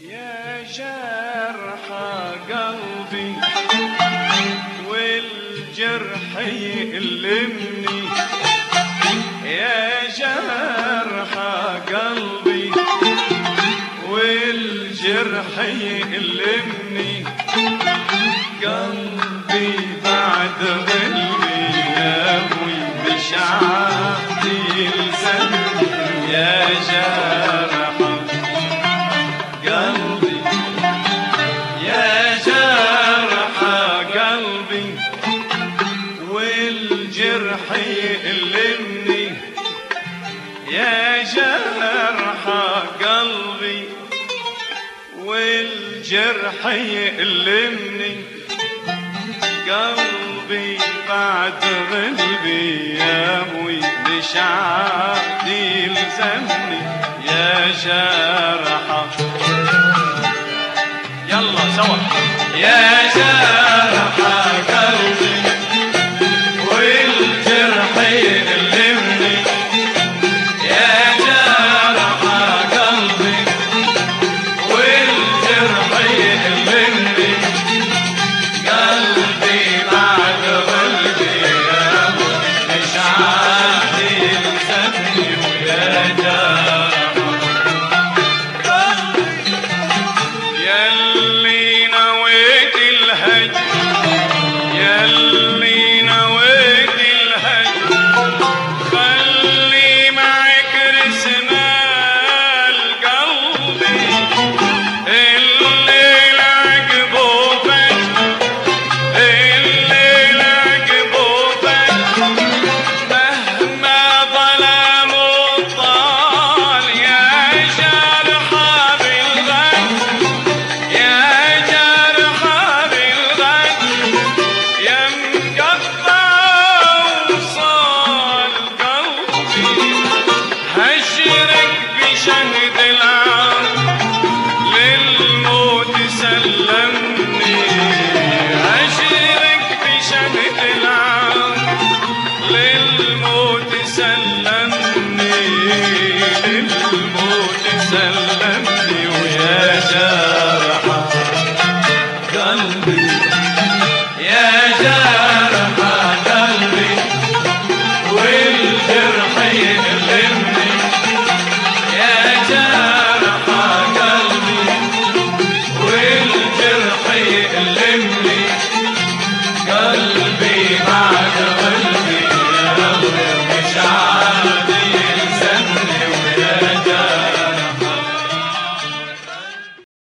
يا جرح قلبي والجرح يألمني، يا جرح قلبي والجرح يألمني، قلبي بعد ظلمي يا ابوي مش عارف يلزمني، يا جرح قلبي يا جرح قلبي والجرح يألمني، يا جرح قلبي والجرح يألمني، قلبي بعد غلبي يا ابوي مش عاد يلزمني، يا جرح يلا سوا يا جرح